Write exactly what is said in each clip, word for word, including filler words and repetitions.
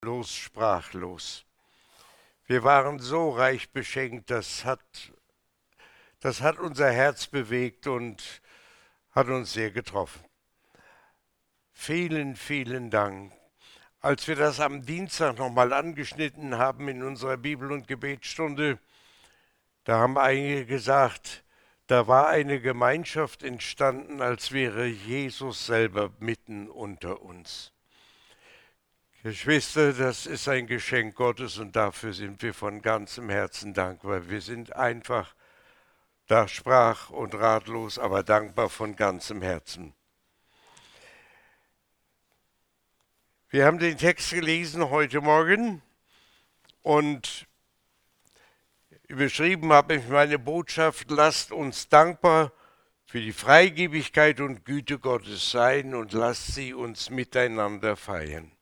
Los sprachlos. Wir waren so reich beschenkt, das hat, das hat unser Herz bewegt und hat uns sehr getroffen. Vielen, vielen Dank. Als wir das am Dienstag nochmal angeschnitten haben in unserer Bibel- und Gebetsstunde, da haben einige gesagt, da war eine Gemeinschaft entstanden, als wäre Jesus selber mitten unter uns. Geschwister, das ist ein Geschenk Gottes und dafür sind wir von ganzem Herzen dankbar. Wir sind einfach da sprach und ratlos, aber dankbar von ganzem Herzen. Wir haben den Text gelesen heute Morgen und überschrieben habe ich meine Botschaft: Lasst uns dankbar für die Freigebigkeit und Güte Gottes sein und lasst sie uns miteinander feiern.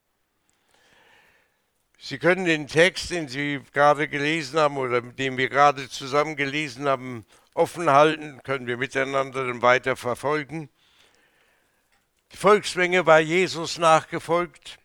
Sie können den Text, den Sie gerade gelesen haben oder den wir gerade zusammen gelesen haben, offen halten, können wir miteinander dann weiter verfolgen. Die Volksmenge war Jesus nachgefolgt.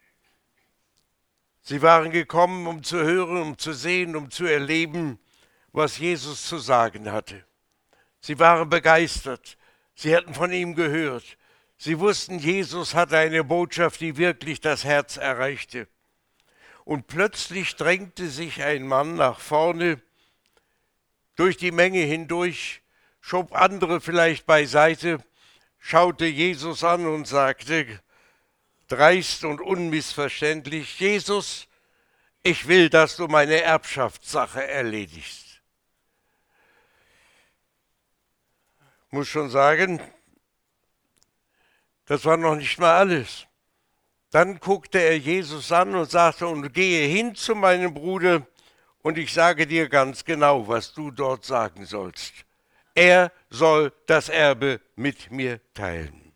Sie waren gekommen, um zu hören, um zu sehen, um zu erleben, was Jesus zu sagen hatte. Sie waren begeistert. Sie hatten von ihm gehört. Sie wussten, Jesus hatte eine Botschaft, die wirklich das Herz erreichte. Und plötzlich drängte sich ein Mann nach vorne, durch die Menge hindurch, schob andere vielleicht beiseite, schaute Jesus an und sagte, dreist und unmissverständlich: Jesus, ich will, dass du meine Erbschaftssache erledigst. Ich muss schon sagen, das war noch nicht mal alles. Dann guckte er Jesus an und sagte, und gehe hin zu meinem Bruder und ich sage dir ganz genau, was du dort sagen sollst. Er soll das Erbe mit mir teilen.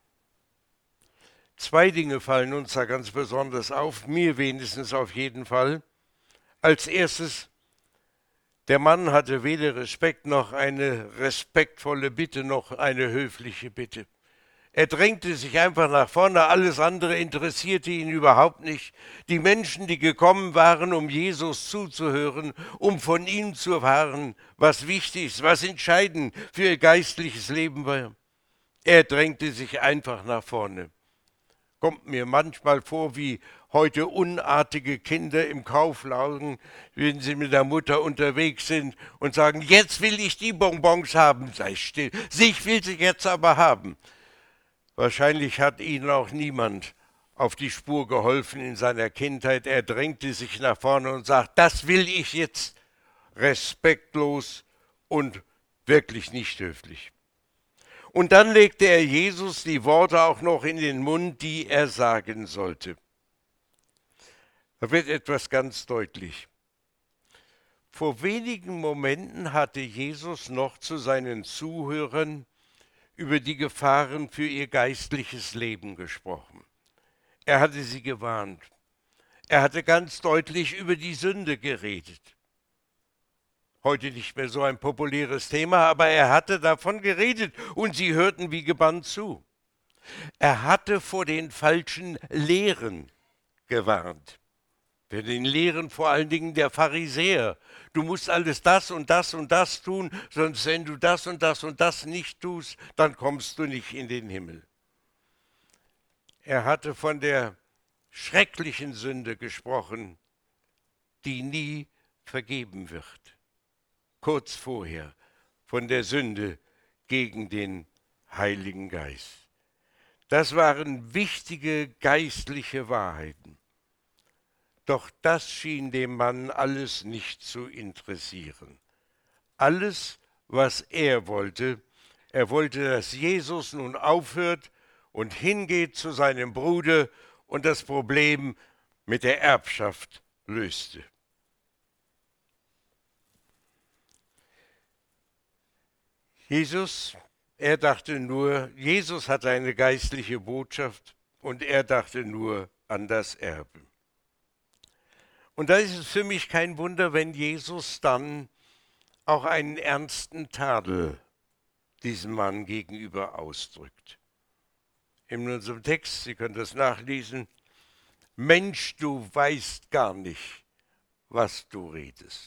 Zwei Dinge fallen uns da ganz besonders auf, mir wenigstens auf jeden Fall. Als erstes, der Mann hatte weder Respekt noch eine respektvolle Bitte noch eine höfliche Bitte. Er drängte sich einfach nach vorne, alles andere interessierte ihn überhaupt nicht. Die Menschen, die gekommen waren, um Jesus zuzuhören, um von ihm zu erfahren, was wichtig ist, was entscheidend für ihr geistliches Leben war. Er drängte sich einfach nach vorne. Kommt mir manchmal vor wie heute unartige Kinder im Kaufladen, wenn sie mit der Mutter unterwegs sind und sagen, jetzt will ich die Bonbons haben, sei still, ich will sie jetzt aber haben. Wahrscheinlich hat ihnen auch niemand auf die Spur geholfen in seiner Kindheit. Er drängte sich nach vorne und sagt, das will ich jetzt. Respektlos und wirklich nicht höflich. Und dann legte er Jesus die Worte auch noch in den Mund, die er sagen sollte. Da wird etwas ganz deutlich. Vor wenigen Momenten hatte Jesus noch zu seinen Zuhörern über die Gefahren für ihr geistliches Leben gesprochen. Er hatte sie gewarnt. Er hatte ganz deutlich über die Sünde geredet. Heute nicht mehr so ein populäres Thema, aber er hatte davon geredet und sie hörten wie gebannt zu. Er hatte vor den falschen Lehren gewarnt. Für den Lehren vor allen Dingen der Pharisäer. Du musst alles das und das und das tun, sonst wenn du das und das und das nicht tust, dann kommst du nicht in den Himmel. Er hatte von der schrecklichen Sünde gesprochen, die nie vergeben wird. Kurz vorher von der Sünde gegen den Heiligen Geist. Das waren wichtige geistliche Wahrheiten. Doch das schien dem Mann alles nicht zu interessieren. Alles, was er wollte, er wollte, dass Jesus nun aufhört und hingeht zu seinem Bruder und das Problem mit der Erbschaft löste. Jesus, er dachte nur, Jesus hatte eine geistliche Botschaft und er dachte nur an das Erbe. Und da ist es für mich kein Wunder, wenn Jesus dann auch einen ernsten Tadel diesem Mann gegenüber ausdrückt. In unserem Text, Sie können das nachlesen, Mensch, du weißt gar nicht, was du redest.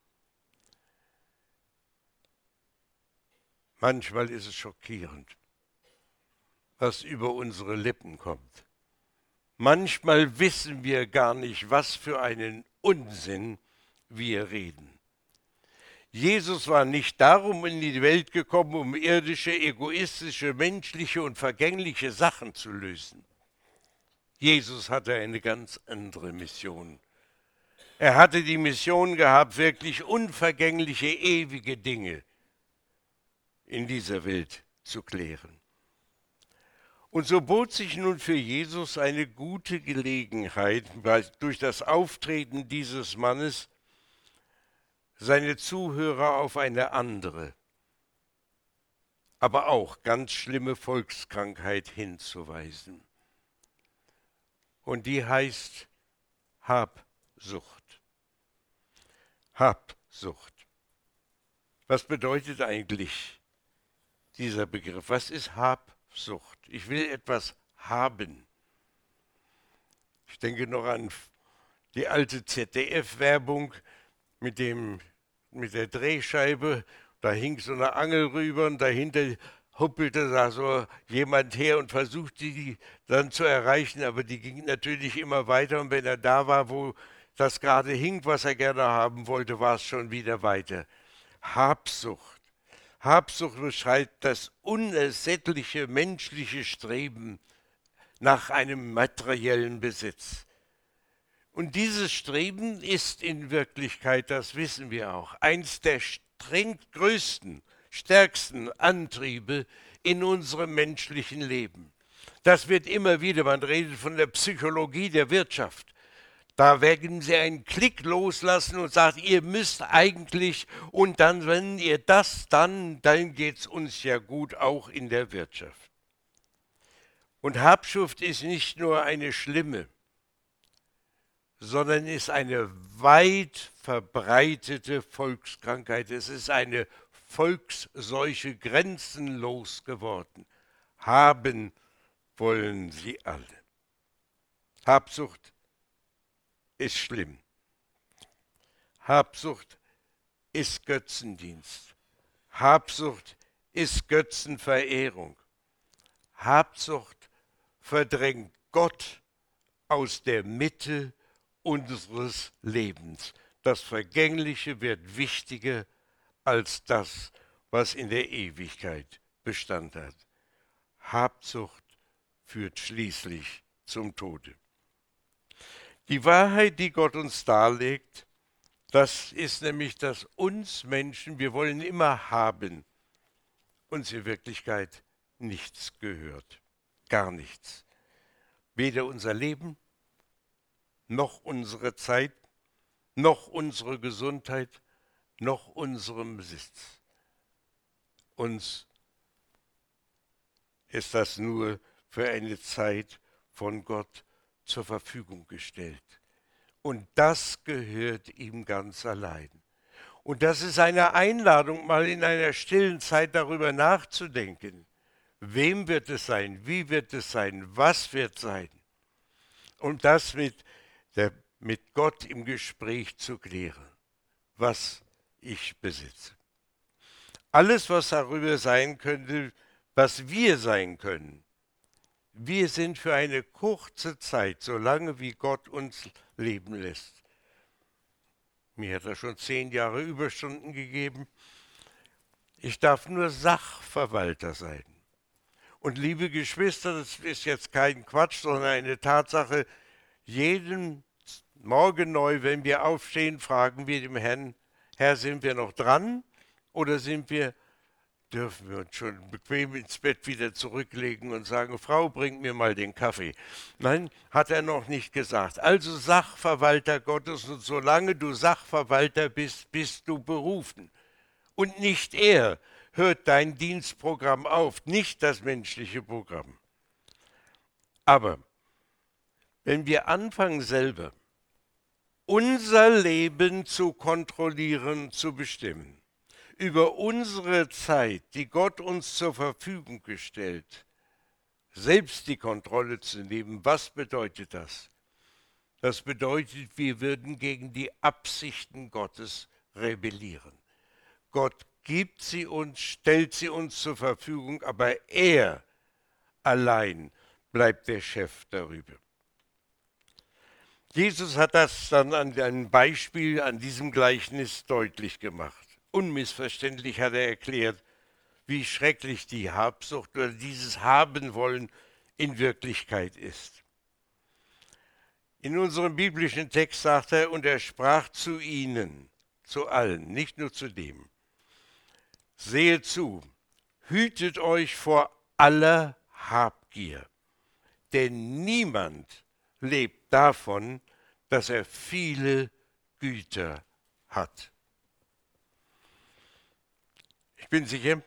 Manchmal ist es schockierend, was über unsere Lippen kommt. Manchmal wissen wir gar nicht, was für einen Unsinn wir reden. Jesus war nicht darum in die Welt gekommen, um irdische, egoistische, menschliche und vergängliche Sachen zu lösen. Jesus hatte eine ganz andere Mission. Er hatte die Mission gehabt, wirklich unvergängliche, ewige Dinge in dieser Welt zu klären. Und so bot sich nun für Jesus eine gute Gelegenheit, durch das Auftreten dieses Mannes seine Zuhörer auf eine andere, aber auch ganz schlimme Volkskrankheit hinzuweisen. Und die heißt Habsucht. Habsucht. Was bedeutet eigentlich dieser Begriff? Was ist Habsucht? Ich will etwas haben. Ich denke noch an die alte Z D F-Werbung mit dem, mit der Drehscheibe. Da hing so eine Angel rüber und dahinter huppelte da so jemand her und versuchte die dann zu erreichen, aber die ging natürlich immer weiter und wenn er da war, wo das gerade hing, was er gerne haben wollte, war es schon wieder weiter. Habsucht. Habsucht beschreibt das unersättliche menschliche Streben nach einem materiellen Besitz. Und dieses Streben ist in Wirklichkeit, das wissen wir auch, eins der streng größten, stärksten Antriebe in unserem menschlichen Leben. Das wird immer wieder, man redet von der Psychologie der Wirtschaft. Da werden sie einen Klick loslassen und sagen, ihr müsst eigentlich, und dann, wenn ihr das, dann, dann geht es uns ja gut, auch in der Wirtschaft. Und Habsucht ist nicht nur eine schlimme, sondern ist eine weit verbreitete Volkskrankheit. Es ist eine Volksseuche, grenzenlos geworden. Haben wollen sie alle. Habsucht ist schlimm. Habsucht ist Götzendienst. Habsucht ist Götzenverehrung. Habsucht verdrängt Gott aus der Mitte unseres Lebens. Das Vergängliche wird wichtiger als das, was in der Ewigkeit Bestand hat. Habsucht führt schließlich zum Tode. Die Wahrheit, die Gott uns darlegt, das ist nämlich, dass uns Menschen, wir wollen immer haben, uns in Wirklichkeit nichts gehört. Gar nichts. Weder unser Leben, noch unsere Zeit, noch unsere Gesundheit, noch unserem Besitz. Uns ist das nur für eine Zeit von Gott zur Verfügung gestellt. Und das gehört ihm ganz allein. Und das ist eine Einladung, mal in einer stillen Zeit darüber nachzudenken. Wem wird es sein? Wie wird es sein? Was wird sein? Und das mit, der, mit Gott im Gespräch zu klären, was ich besitze. Alles, was darüber sein könnte, was wir sein können. Wir sind für eine kurze Zeit, solange wie Gott uns leben lässt. Mir hat er schon zehn Jahre Überstunden gegeben. Ich darf nur Sachverwalter sein. Und liebe Geschwister, das ist jetzt kein Quatsch, sondern eine Tatsache. Jeden Morgen neu, wenn wir aufstehen, fragen wir dem Herrn, Herr, sind wir noch dran oder sind wir dürfen wir uns schon bequem ins Bett wieder zurücklegen und sagen, Frau, bring mir mal den Kaffee. Nein, hat er noch nicht gesagt. Also Sachverwalter Gottes, und solange du Sachverwalter bist, bist du berufen. Und nicht er hört dein Dienstprogramm auf, nicht das menschliche Programm. Aber wenn wir anfangen selber, unser Leben zu kontrollieren, zu bestimmen, über unsere Zeit, die Gott uns zur Verfügung gestellt, selbst die Kontrolle zu nehmen, was bedeutet das? Das bedeutet, wir würden gegen die Absichten Gottes rebellieren. Gott gibt sie uns, stellt sie uns zur Verfügung, aber er allein bleibt der Chef darüber. Jesus hat das dann an einem Beispiel, an diesem Gleichnis deutlich gemacht. Unmissverständlich hat er erklärt, wie schrecklich die Habsucht oder dieses Haben-Wollen in Wirklichkeit ist. In unserem biblischen Text sagt er, und er sprach zu ihnen, zu allen, nicht nur zu dem: Sehet zu, hütet euch vor aller Habgier, denn niemand lebt davon, dass er viele Güter hat. Ich bin sicher,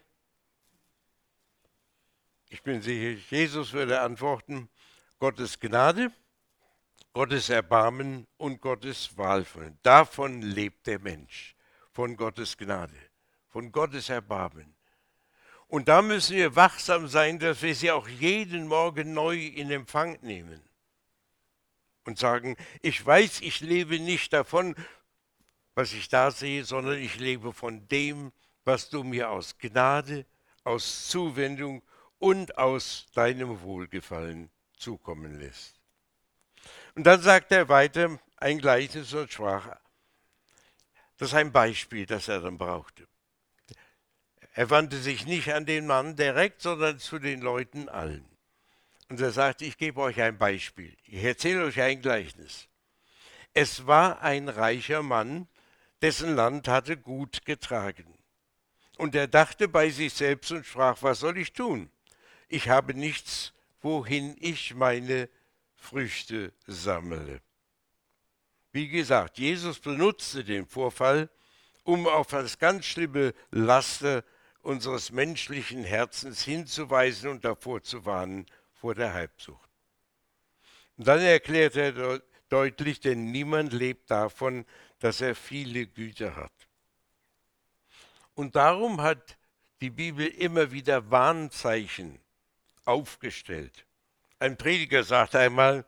ich bin sicher, Jesus würde antworten: Gottes Gnade, Gottes Erbarmen und Gottes Wahlvollen. Davon lebt der Mensch, von Gottes Gnade, von Gottes Erbarmen. Und da müssen wir wachsam sein, dass wir sie auch jeden Morgen neu in Empfang nehmen und sagen: Ich weiß, ich lebe nicht davon, was ich da sehe, sondern ich lebe von dem, was du mir aus Gnade, aus Zuwendung und aus deinem Wohlgefallen zukommen lässt. Und dann sagt er weiter ein Gleichnis und sprach, das ist ein Beispiel, das er dann brauchte. Er wandte sich nicht an den Mann direkt, sondern zu den Leuten allen. Und er sagte, ich gebe euch ein Beispiel. Ich erzähle euch ein Gleichnis. Es war ein reicher Mann, dessen Land hatte gut getragen. Und er dachte bei sich selbst und sprach, was soll ich tun? Ich habe nichts, wohin ich meine Früchte sammle. Wie gesagt, Jesus benutzte den Vorfall, um auf das ganz schlimme Laster unseres menschlichen Herzens hinzuweisen und davor zu warnen vor der Habsucht. Und dann erklärt er de- deutlich, denn niemand lebt davon, dass er viele Güter hat. Und darum hat die Bibel immer wieder Warnzeichen aufgestellt. Ein Prediger sagte einmal,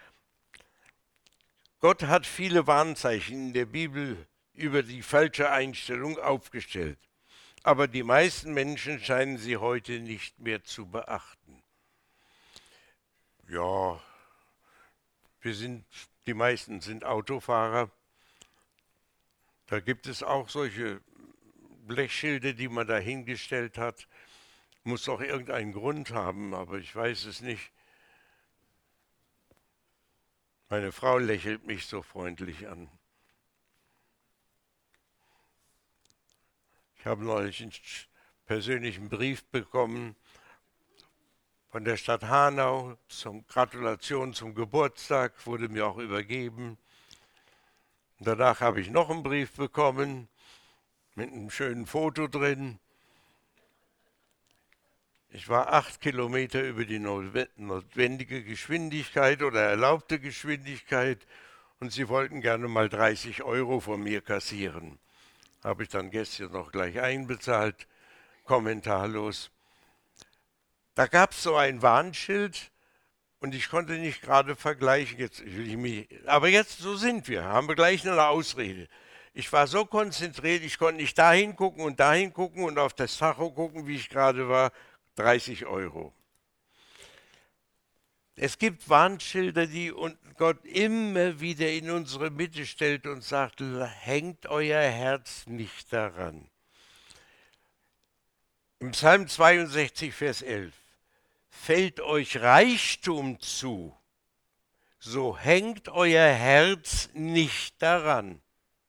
Gott hat viele Warnzeichen in der Bibel über die falsche Einstellung aufgestellt. Aber die meisten Menschen scheinen sie heute nicht mehr zu beachten. Ja, wir sind, die meisten sind Autofahrer. Da gibt es auch solche Blechschilder, die man da hingestellt hat. Muss doch irgendeinen Grund haben, aber ich weiß es nicht. Meine Frau lächelt mich so freundlich an. Ich habe neulich einen persönlichen Brief bekommen von der Stadt Hanau zum Gratulation zum Geburtstag, wurde mir auch übergeben. Und danach habe ich noch einen Brief bekommen mit einem schönen Foto drin. Ich war acht Kilometer über die notwendige Geschwindigkeit oder erlaubte Geschwindigkeit und sie wollten gerne mal dreißig Euro von mir kassieren. Habe ich dann gestern noch gleich einbezahlt, kommentarlos. Da gab es so ein Warnschild und ich konnte nicht gerade vergleichen. Jetzt will ich mich, aber jetzt, so sind wir, haben wir gleich eine Ausrede. Ich war so konzentriert, ich konnte nicht dahin gucken und dahin gucken und auf das Tacho gucken, wie ich gerade war. dreißig Euro. Es gibt Warnschilder, die Gott immer wieder in unsere Mitte stellt und sagt, hängt euer Herz nicht daran. Im Psalm zweiundsechzig, Vers elf, fällt euch Reichtum zu, so hängt euer Herz nicht daran.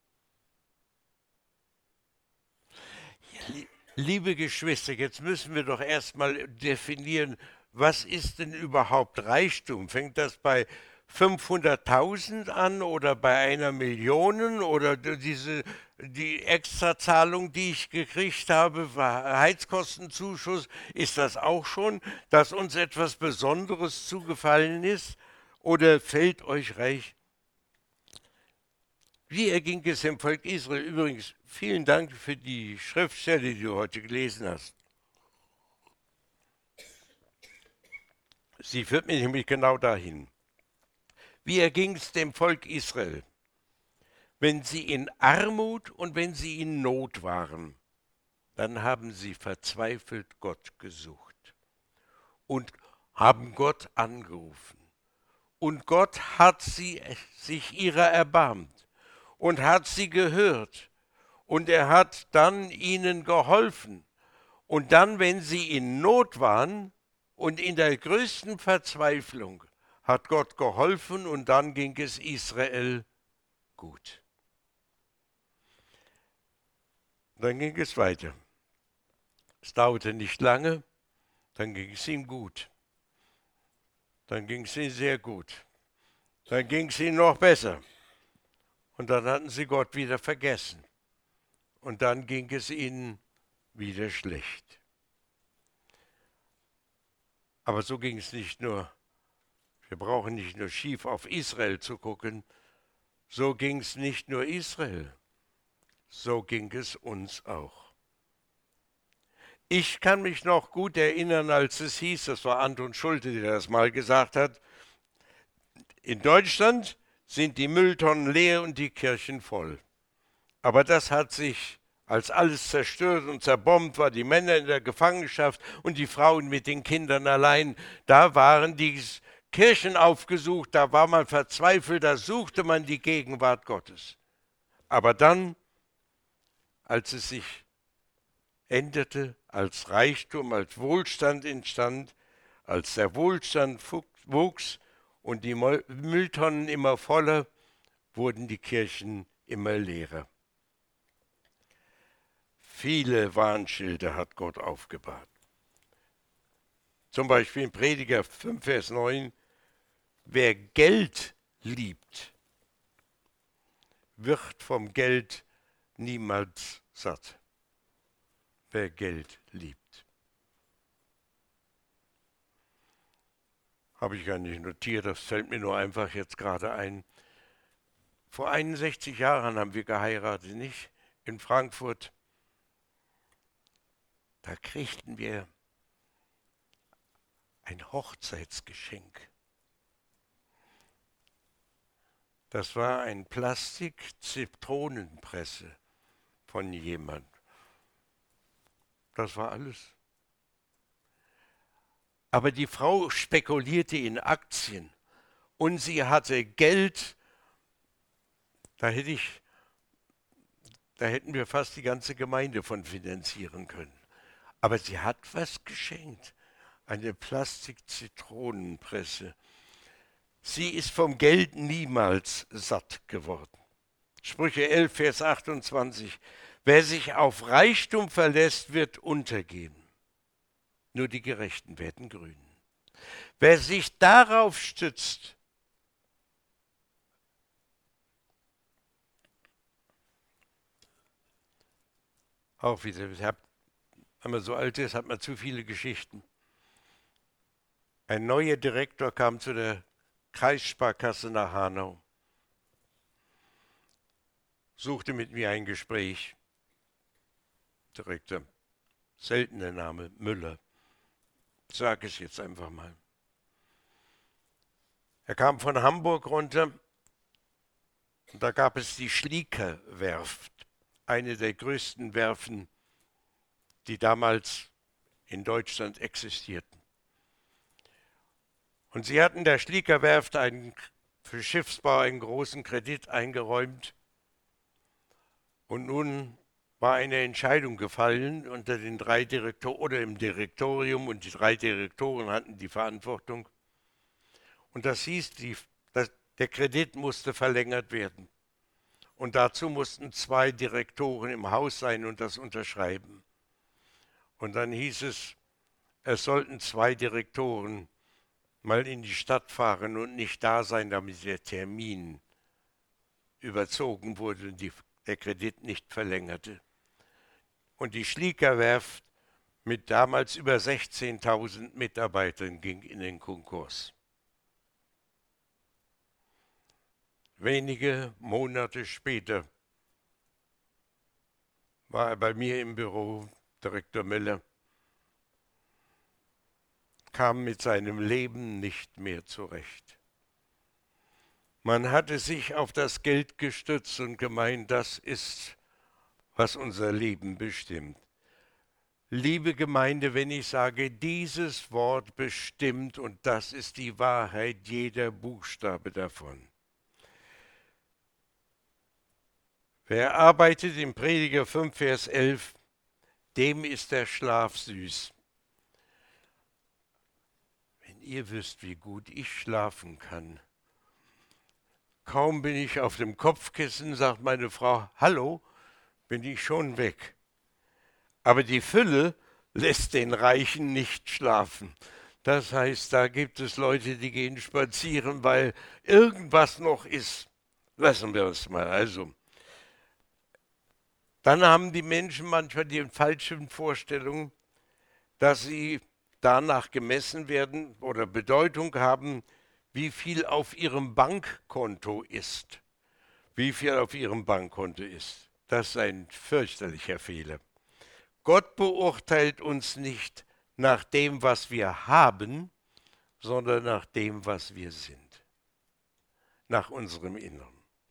Liebe Geschwister, jetzt müssen wir doch erstmal definieren, was ist denn überhaupt Reichtum? Fängt das bei fünfhunderttausend an oder bei einer Million oder diese, die Extrazahlung, die ich gekriegt habe, Heizkostenzuschuss, ist das auch schon, dass uns etwas Besonderes zugefallen ist? Oder fällt euch reich? Wie erging es dem Volk Israel? Übrigens, vielen Dank für die Schriftstelle, die du heute gelesen hast. Sie führt mich nämlich genau dahin. Wie erging es dem Volk Israel, wenn sie in Armut und wenn sie in Not waren? Dann haben sie verzweifelt Gott gesucht und haben Gott angerufen. Und Gott hat sie, sich ihrer erbarmt und hat sie gehört. Und er hat dann ihnen geholfen. Und dann, wenn sie in Not waren und in der größten Verzweiflung, hat Gott geholfen und dann ging es Israel gut. Dann ging es weiter. Es dauerte nicht lange, dann ging es ihm gut. Dann ging es ihnen sehr gut. Dann ging es ihnen noch besser. Und dann hatten sie Gott wieder vergessen. Und dann ging es ihnen wieder schlecht. Aber so ging es nicht nur. Wir brauchen nicht nur schief auf Israel zu gucken. So ging es nicht nur Israel. So ging es uns auch. Ich kann mich noch gut erinnern, als es hieß, das war Anton Schulte, der das mal gesagt hat, in Deutschland sind die Mülltonnen leer und die Kirchen voll. Aber das hat sich, als alles zerstört und zerbombt war, die Männer in der Gefangenschaft und die Frauen mit den Kindern allein, da waren die Kirchen aufgesucht, da war man verzweifelt, da suchte man die Gegenwart Gottes. Aber dann, als es sich änderte, als Reichtum, als Wohlstand entstand, als der Wohlstand wuchs und die Mülltonnen immer voller, wurden die Kirchen immer leerer. Viele Warnschilder hat Gott aufgebahrt. Zum Beispiel in Prediger fünf, Vers neun, wer Geld liebt, wird vom Geld niemals satt. Wer Geld liebt. Habe ich gar nicht notiert, das fällt mir nur einfach jetzt gerade ein. Vor einundsechzig Jahren haben wir geheiratet, nicht? In Frankfurt. Da kriegten wir ein Hochzeitsgeschenk. Das war eine Plastik-Zitronenpresse von jemand. Das war alles. Aber die Frau spekulierte in Aktien und sie hatte Geld. Da hätte ich, da hätten wir fast die ganze Gemeinde von finanzieren können. Aber sie hat was geschenkt. Eine Plastik-Zitronenpresse. Sie ist vom Geld niemals satt geworden. Sprüche elf, Vers achtundzwanzig. Wer sich auf Reichtum verlässt, wird untergehen. Nur die Gerechten werden grün. Wer sich darauf stützt, auch wieder, wenn man so alt ist, hat man zu viele Geschichten. Ein neuer Direktor kam zu der Kreissparkasse nach Hanau, suchte mit mir ein Gespräch. Direktor, seltener Name, Müller. Ich sage es jetzt einfach mal. Er kam von Hamburg runter und da gab es die Schlieker-Werft, eine der größten Werfen, die damals in Deutschland existierten. Und sie hatten der Schlieker-Werft einen, für Schiffsbau einen großen Kredit eingeräumt. Und nun war eine Entscheidung gefallen unter den drei Direktoren oder im Direktorium und die drei Direktoren hatten die Verantwortung. Und das hieß, die, das, der Kredit musste verlängert werden. Und dazu mussten zwei Direktoren im Haus sein und das unterschreiben. Und dann hieß es, es sollten zwei Direktoren mal in die Stadt fahren und nicht da sein, damit der Termin überzogen wurde und die, der Kredit nicht verlängerte. Und die Schlieker-Werft mit damals über sechzehntausend Mitarbeitern ging in den Konkurs. Wenige Monate später war er bei mir im Büro, Direktor Müller, kam mit seinem Leben nicht mehr zurecht. Man hatte sich auf das Geld gestützt und gemeint, das ist, was unser Leben bestimmt. Liebe Gemeinde, wenn ich sage, dieses Wort bestimmt und das ist die Wahrheit, jeder Buchstabe davon. Wer arbeitet im Prediger fünf, Vers elf, dem ist der Schlaf süß. Wenn ihr wüsst, wie gut ich schlafen kann. Kaum bin ich auf dem Kopfkissen, sagt meine Frau, hallo, bin ich schon weg. Aber die Fülle lässt den Reichen nicht schlafen. Das heißt, da gibt es Leute, die gehen spazieren, weil irgendwas noch ist. Lassen wir uns mal. Also, dann haben die Menschen manchmal die falschen Vorstellungen, dass sie danach gemessen werden oder Bedeutung haben, wie viel auf ihrem Bankkonto ist. Wie viel auf ihrem Bankkonto ist. Das ist ein fürchterlicher Fehler. Gott beurteilt uns nicht nach dem, was wir haben, sondern nach dem, was wir sind. Nach unserem Inneren.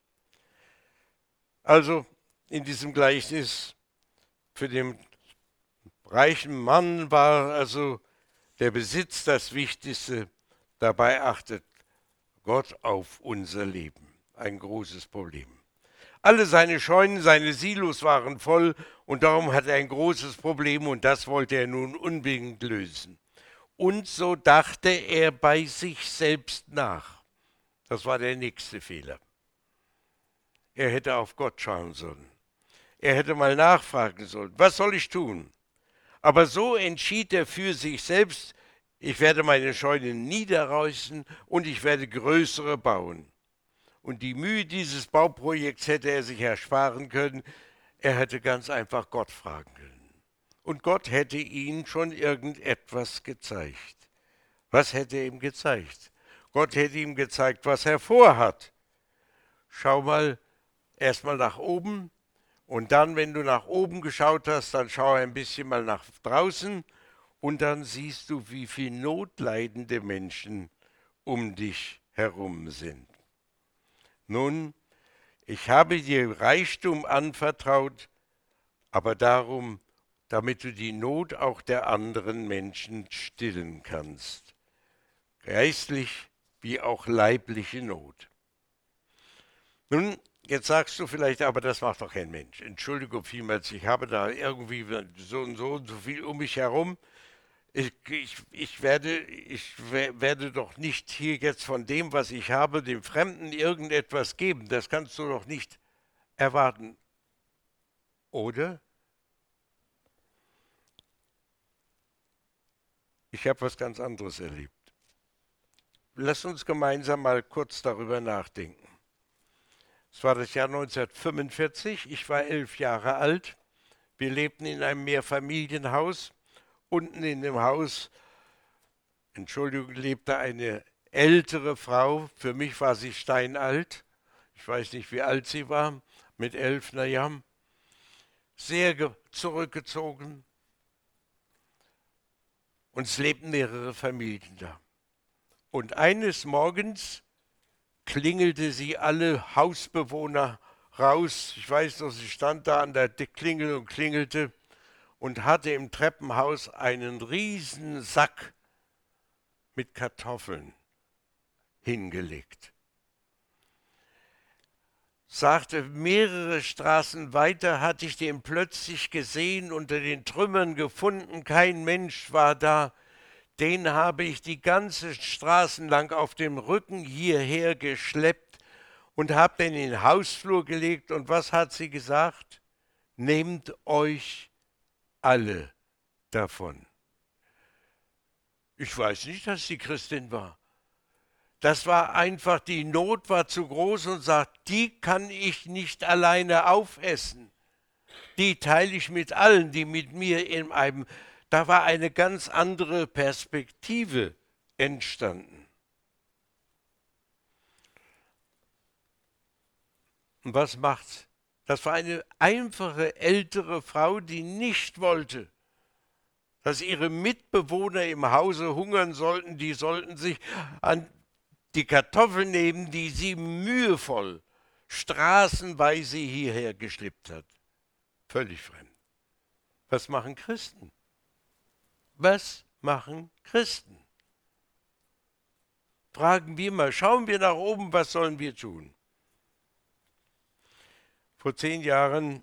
Also in diesem Gleichnis für den reichen Mann war also der Besitz das Wichtigste. Dabei achtet Gott auf unser Leben. Ein großes Problem. Alle seine Scheunen, seine Silos waren voll und darum hat er ein großes Problem und das wollte er nun unbedingt lösen. Und so dachte er bei sich selbst nach. Das war der nächste Fehler. Er hätte auf Gott schauen sollen. Er hätte mal nachfragen sollen, was soll ich tun? Aber so entschied er für sich selbst, ich werde meine Scheunen niederreißen und ich werde größere bauen. Und die Mühe dieses Bauprojekts hätte er sich ersparen können. Er hätte ganz einfach Gott fragen können. Und Gott hätte ihm schon irgendetwas gezeigt. Was hätte er ihm gezeigt? Gott hätte ihm gezeigt, was er vorhat. Schau mal erstmal nach oben und dann, wenn du nach oben geschaut hast, dann schau ein bisschen mal nach draußen und dann siehst du, wie viele notleidende Menschen um dich herum sind. Nun, ich habe dir Reichtum anvertraut, aber darum, damit du die Not auch der anderen Menschen stillen kannst. Geistlich wie auch leibliche Not. Nun, jetzt sagst du vielleicht, aber das macht doch kein Mensch. Entschuldigung vielmals, ich habe da irgendwie so und so und so viel um mich herum. Ich, ich, ich, werde, ich werde doch nicht hier jetzt von dem, was ich habe, dem Fremden irgendetwas geben. Das kannst du doch nicht erwarten. Oder? Ich habe was ganz anderes erlebt. Lass uns gemeinsam mal kurz darüber nachdenken. Es war das Jahr neunzehnhundertfünfundvierzig, ich war elf Jahre alt. Wir lebten in einem Mehrfamilienhaus. Unten in dem Haus, Entschuldigung, lebte eine ältere Frau. Für mich war sie steinalt. Ich weiß nicht, wie alt sie war. Mit elf, naja. Sehr zurückgezogen. Und es lebten mehrere Familien da. Und eines Morgens klingelte sie alle Hausbewohner raus. Ich weiß noch, sie stand da an der Klingel und klingelte. Und hatte im Treppenhaus einen riesen Sack mit Kartoffeln hingelegt. Sagte, mehrere Straßen weiter hatte ich den plötzlich gesehen, unter den Trümmern gefunden, kein Mensch war da. Den habe ich die ganze Straßen lang auf dem Rücken hierher geschleppt und habe den in den Hausflur gelegt. Und was hat sie gesagt? Nehmt euch alle davon. Ich weiß nicht, dass sie Christin war. Das war einfach, die Not war zu groß und sagt, die kann ich nicht alleine aufessen. Die teile ich mit allen, die mit mir in einem, da war eine ganz andere Perspektive entstanden. Und was macht's? Das war eine einfache ältere Frau, die nicht wollte, dass ihre Mitbewohner im Hause hungern sollten. Die sollten sich an die Kartoffeln nehmen, die sie mühevoll straßenweise hierher geschleppt hat. Völlig fremd. Was machen Christen? Was machen Christen? Fragen wir mal, schauen wir nach oben, was sollen wir tun? Vor zehn Jahren,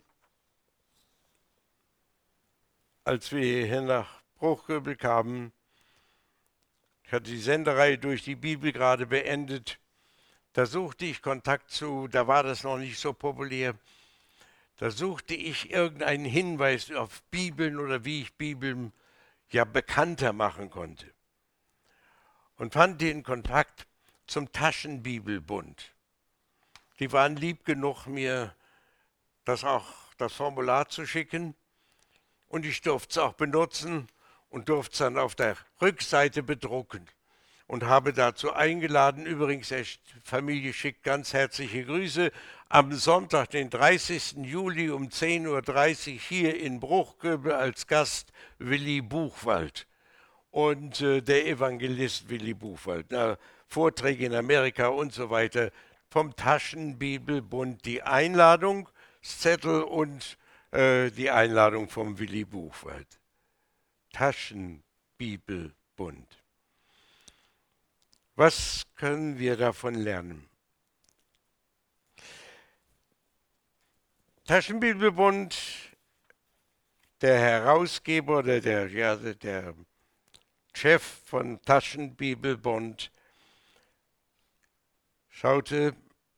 als wir hierher nach Bruchköbel kamen, ich hatte die Sendereihe durch die Bibel gerade beendet, da suchte ich Kontakt zu, da war das noch nicht so populär, da suchte ich irgendeinen Hinweis auf Bibeln oder wie ich Bibeln ja bekannter machen konnte. Und fand den Kontakt zum Taschenbibelbund. Die waren lieb genug, mir das auch das Formular zu schicken. Und ich durfte es auch benutzen und durfte es dann auf der Rückseite bedrucken. Und habe dazu eingeladen, übrigens, die Familie schickt ganz herzliche Grüße, am Sonntag, den dreißigsten Juli um zehn Uhr dreißig hier in Bruchköbel als Gast Willi Buchwald. Und äh, der Evangelist Willi Buchwald, na, Vorträge in Amerika und so weiter, vom Taschenbibelbund die Einladung, Zettel und äh, die Einladung vom Willi Buchwald. Taschenbibelbund. Was können wir davon lernen? Taschenbibelbund, der Herausgeber oder der, ja, der Chef von Taschenbibelbund schaute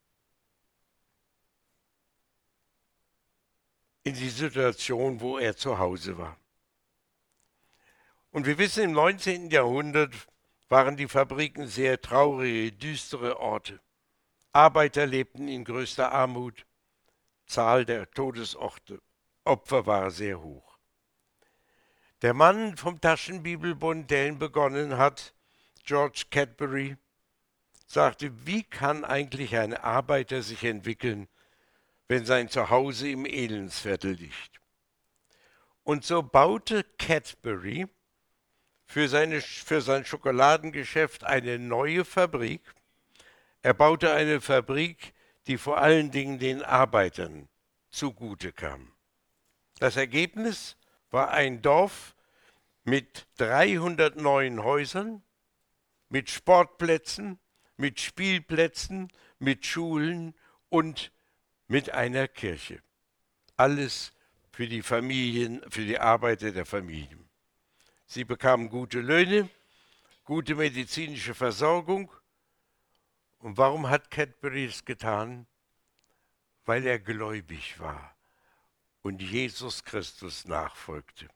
in die Situation, wo er zu Hause war. Und wir wissen, im neunzehnten Jahrhundert waren die Fabriken sehr traurige, düstere Orte. Arbeiter lebten in größter Armut. Zahl der Todesopfer war sehr hoch. Der Mann vom Taschenbibelbund, der ihn begonnen hat, George Cadbury, sagte, wie kann eigentlich ein Arbeiter sich entwickeln, wenn sein Zuhause im Elendsviertel liegt? Und so baute Cadbury für, seine, für sein Schokoladengeschäft eine neue Fabrik. Er baute eine Fabrik, die vor allen Dingen den Arbeitern zugute kam. Das Ergebnis war ein Dorf mit dreihundertneun Häusern, mit Sportplätzen, mit Spielplätzen, mit Schulen und mit einer Kirche. Alles für die Familien, für die Arbeiter der Familien. Sie bekamen gute Löhne, gute medizinische Versorgung. Und warum hat Cadbury es getan? Weil er gläubig war und Jesus Christus nachfolgte.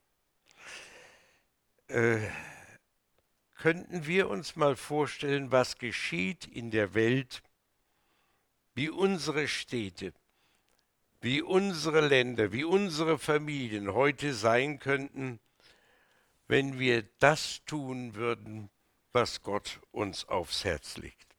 Äh, könnten wir uns mal vorstellen, was geschieht in der Welt, wie unsere Städte, wie unsere Länder, wie unsere Familien heute sein könnten, wenn wir das tun würden, was Gott uns aufs Herz legt.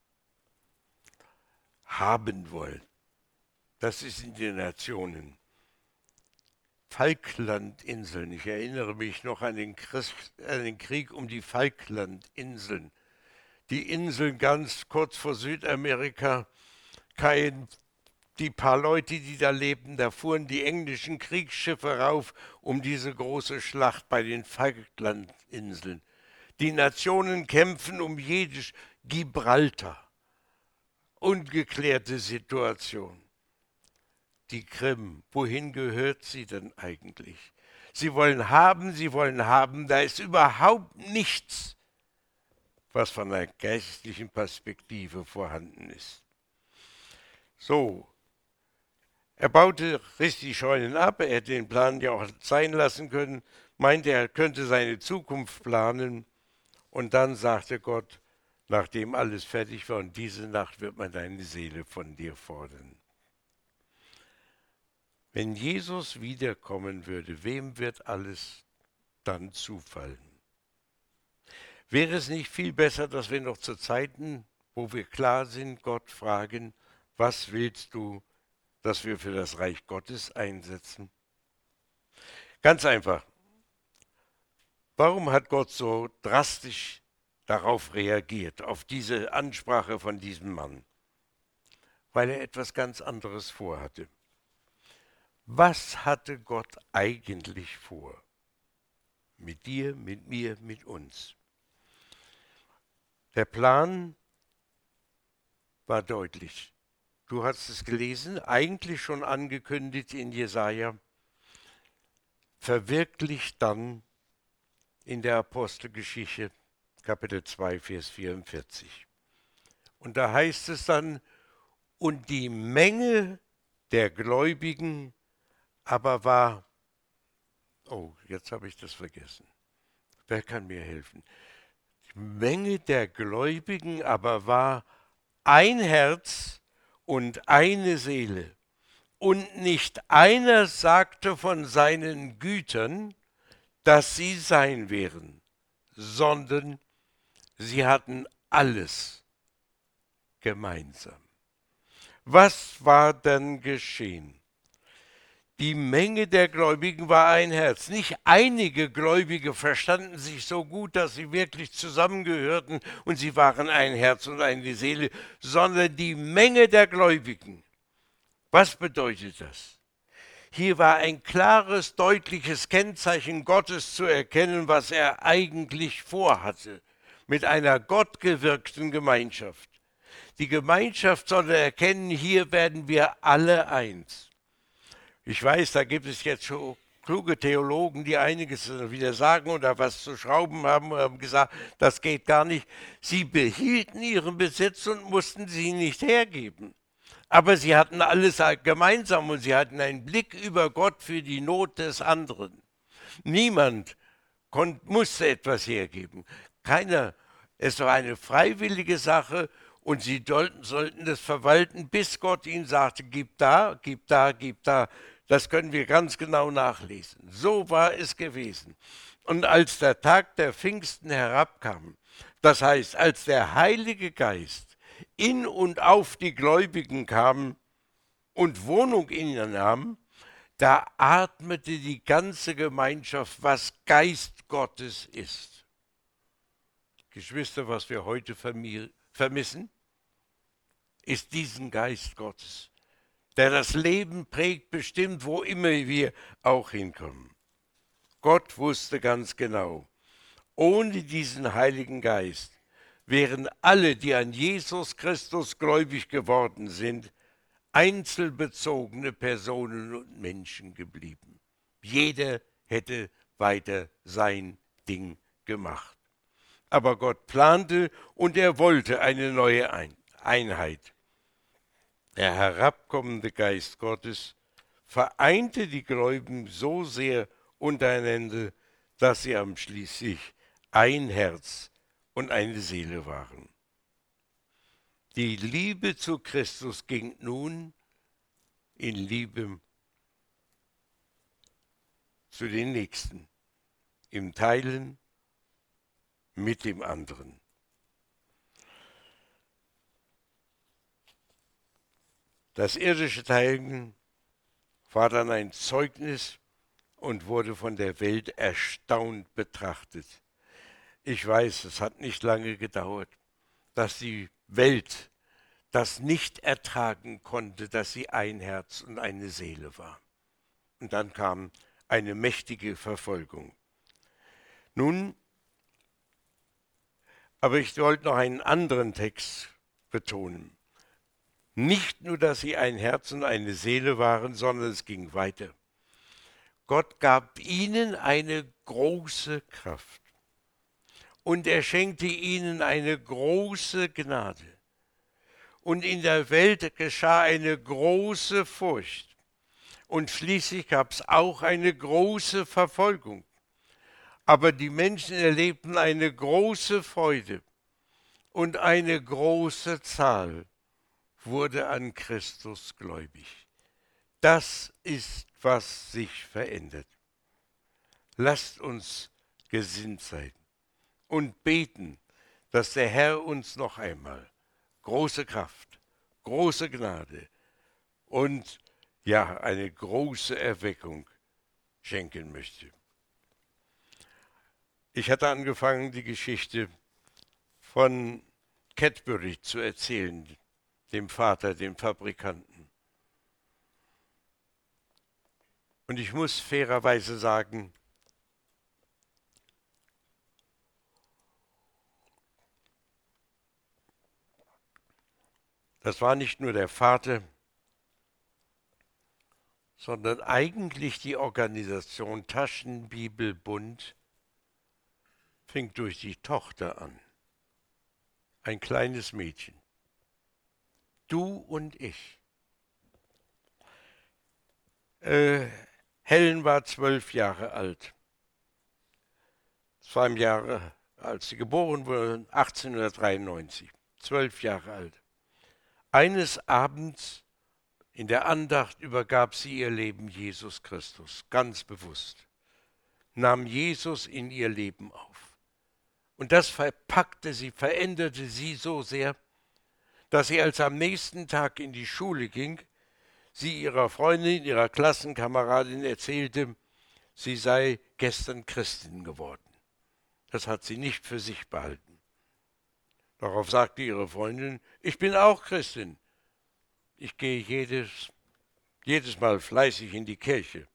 Haben wollen. Das ist in den Nationen. Falklandinseln. Ich erinnere mich noch an den, Christ, an den Krieg um die Falklandinseln. Die Inseln ganz kurz vor Südamerika. Kein, die paar Leute, die da lebten, da fuhren die englischen Kriegsschiffe rauf um diese große Schlacht bei den Falklandinseln. Die Nationen kämpfen um jedes Gibraltar. Ungeklärte Situation. Die Krim, wohin gehört sie denn eigentlich? Sie wollen haben, sie wollen haben, da ist überhaupt nichts, was von einer geistlichen Perspektive vorhanden ist. So, er baute, riss die Scheunen ab, er hätte den Plan ja auch sein lassen können, meinte, er könnte seine Zukunft planen und dann sagte Gott, nachdem alles fertig war, und diese Nacht wird man deine Seele von dir fordern. Wenn Jesus wiederkommen würde, wem wird alles dann zufallen? Wäre es nicht viel besser, dass wir noch zu Zeiten, wo wir klar sind, Gott fragen, was willst du, dass wir für das Reich Gottes einsetzen? Ganz einfach. Warum hat Gott so drastisch darauf reagiert, auf diese Ansprache von diesem Mann, weil er etwas ganz anderes vorhatte. Was hatte Gott eigentlich vor? Mit dir, mit mir, mit uns. Der Plan war deutlich. Du hast es gelesen, eigentlich schon angekündigt in Jesaja, verwirklicht dann in der Apostelgeschichte, Kapitel zwei, Vers vierundvierzig. Und da heißt es dann, und die Menge der Gläubigen aber war, oh, jetzt habe ich das vergessen. Wer kann mir helfen? Die Menge der Gläubigen aber war ein Herz und eine Seele. Und nicht einer sagte von seinen Gütern, dass sie sein wären, sondern sie hatten alles gemeinsam. Was war denn geschehen? Die Menge der Gläubigen war ein Herz. Nicht einige Gläubige verstanden sich so gut, dass sie wirklich zusammengehörten und sie waren ein Herz und eine Seele, sondern die Menge der Gläubigen. Was bedeutet das? Hier war ein klares, deutliches Kennzeichen Gottes zu erkennen, was er eigentlich vorhatte mit einer gottgewirkten Gemeinschaft. Die Gemeinschaft soll erkennen, hier werden wir alle eins. Ich weiß, da gibt es jetzt schon kluge Theologen, die einiges wieder sagen oder was zu schrauben haben und haben gesagt, das geht gar nicht. Sie behielten ihren Besitz und mussten sie nicht hergeben. Aber sie hatten alles gemeinsam und sie hatten einen Blick über Gott für die Not des anderen. Niemand konnt, musste etwas hergeben. Keiner. Es war eine freiwillige Sache und sie sollten, sollten das verwalten, bis Gott ihnen sagte, gib da, gib da, gib da. Das können wir ganz genau nachlesen. So war es gewesen. Und als der Tag der Pfingsten herabkam, das heißt, als der Heilige Geist in und auf die Gläubigen kam und Wohnung in ihnen nahm, da atmete die ganze Gemeinschaft, was Geist Gottes ist. Geschwister, was wir heute vermissen, ist diesen Geist Gottes, der das Leben prägt, bestimmt, wo immer wir auch hinkommen. Gott wusste ganz genau, ohne diesen Heiligen Geist wären alle, die an Jesus Christus gläubig geworden sind, einzelbezogene Personen und Menschen geblieben. Jeder hätte weiter sein Ding gemacht. Aber Gott plante und er wollte eine neue Einheit. Der herabkommende Geist Gottes vereinte die Gläubigen so sehr untereinander, dass sie am schließlich ein Herz und eine Seele waren. Die Liebe zu Christus ging nun in Liebe zu den Nächsten, im Teilen mit dem anderen. Das irdische Teilen war dann ein Zeugnis und wurde von der Welt erstaunt betrachtet. Ich weiß, es hat nicht lange gedauert, dass die Welt das nicht ertragen konnte, dass sie ein Herz und eine Seele war. Und dann kam eine mächtige Verfolgung. Nun, aber ich wollte noch einen anderen Text betonen. Nicht nur, dass sie ein Herz und eine Seele waren, sondern es ging weiter. Gott gab ihnen eine große Kraft und er schenkte ihnen eine große Gnade. Und in der Welt geschah eine große Furcht und schließlich gab es auch eine große Verfolgung. Aber die Menschen erlebten eine große Freude und eine große Zahl wurde an Christus gläubig. Das ist, was sich verändert. Lasst uns gesinnt sein und beten, dass der Herr uns noch einmal große Kraft, große Gnade und ja, eine große Erweckung schenken möchte. Ich hatte angefangen, die Geschichte von Cadbury zu erzählen, dem Vater, dem Fabrikanten. Und ich muss fairerweise sagen, das war nicht nur der Vater, sondern eigentlich die Organisation Taschenbibelbund fing durch die Tochter an. Ein kleines Mädchen. Du und ich. Äh, Helen war zwölf Jahre alt. Zwei Jahre, als sie geboren wurde, achtzehnhundertdreiundneunzig. Zwölf Jahre alt. Eines Abends in der Andacht übergab sie ihr Leben Jesus Christus, ganz bewusst. Nahm Jesus in ihr Leben auf. Und das verpackte sie, veränderte sie so sehr, dass sie, als am nächsten Tag in die Schule ging, sie ihrer Freundin, ihrer Klassenkameradin erzählte, sie sei gestern Christin geworden. Das hat sie nicht für sich behalten. Darauf sagte ihre Freundin, ich bin auch Christin. Ich gehe jedes, jedes Mal fleißig in die Kirche.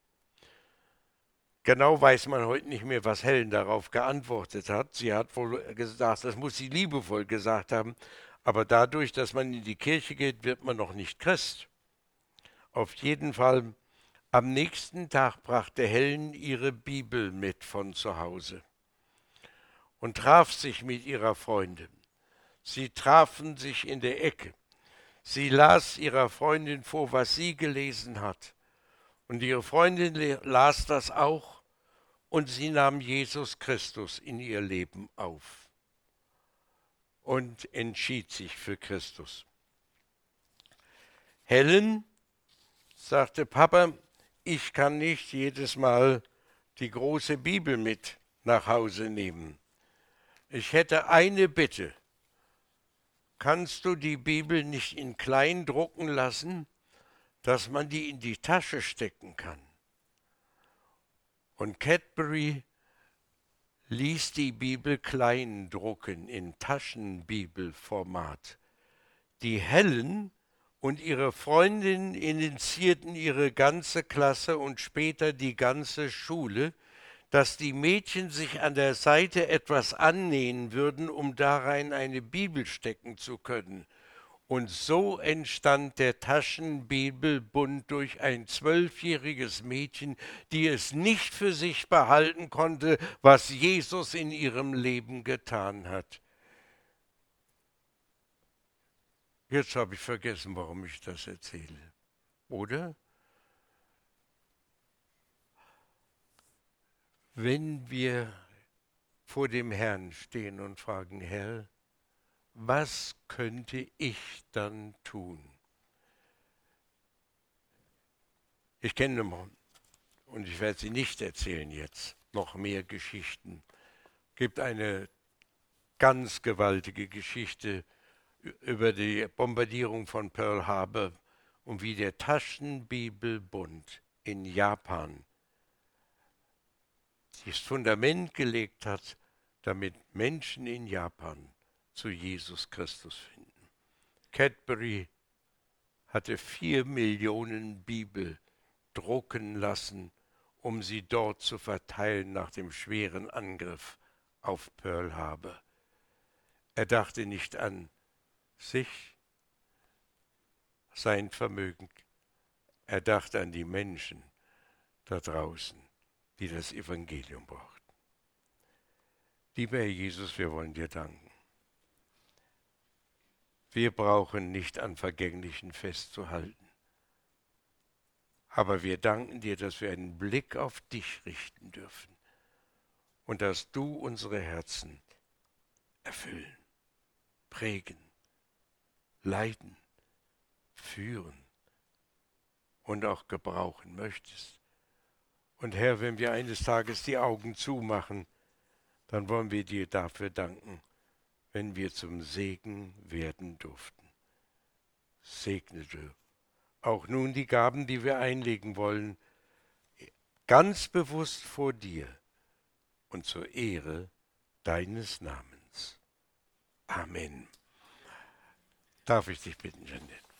Genau weiß man heute nicht mehr, was Helen darauf geantwortet hat. Sie hat wohl gesagt, das muss sie liebevoll gesagt haben, aber dadurch, dass man in die Kirche geht, wird man noch nicht Christ. Auf jeden Fall, am nächsten Tag brachte Helen ihre Bibel mit von zu Hause und traf sich mit ihrer Freundin. Sie trafen sich in der Ecke. Sie las ihrer Freundin vor, was sie gelesen hat. Und ihre Freundin las das auch und sie nahm Jesus Christus in ihr Leben auf und entschied sich für Christus. Helen sagte, Papa, ich kann nicht jedes Mal die große Bibel mit nach Hause nehmen. Ich hätte eine Bitte. Kannst du die Bibel nicht in klein drucken lassen, dass man die in die Tasche stecken kann? Und Cadbury ließ die Bibel klein drucken in Taschenbibelformat. Die Helen und ihre Freundin initiierten ihre ganze Klasse und später die ganze Schule, dass die Mädchen sich an der Seite etwas annähen würden, um darein eine Bibel stecken zu können. Und so entstand der Taschenbibelbund durch ein zwölfjähriges Mädchen, die es nicht für sich behalten konnte, was Jesus in ihrem Leben getan hat. Jetzt habe ich vergessen, warum ich das erzähle. Oder? Wenn wir vor dem Herrn stehen und fragen, Herr, was könnte ich dann tun? Ich kenne, und ich werde sie nicht erzählen jetzt, noch mehr Geschichten. Es gibt eine ganz gewaltige Geschichte über die Bombardierung von Pearl Harbor und wie der Taschenbibelbund in Japan das Fundament gelegt hat, damit Menschen in Japan zu Jesus Christus finden. Cadbury hatte vier Millionen Bibel drucken lassen, um sie dort zu verteilen nach dem schweren Angriff auf Pearl Harbor. Er dachte nicht an sich, sein Vermögen. Er dachte an die Menschen da draußen, die das Evangelium brauchten. Lieber Herr Jesus, wir wollen dir danken. Wir brauchen nicht an Vergänglichen festzuhalten. Aber wir danken dir, dass wir einen Blick auf dich richten dürfen und dass du unsere Herzen erfüllen, prägen, leiten, führen und auch gebrauchen möchtest. Und Herr, wenn wir eines Tages die Augen zumachen, dann wollen wir dir dafür danken, wenn wir zum Segen werden durften. Segne du auch nun die Gaben, die wir einlegen wollen, ganz bewusst vor dir und zur Ehre deines Namens. Amen. Darf ich dich bitten, Janet?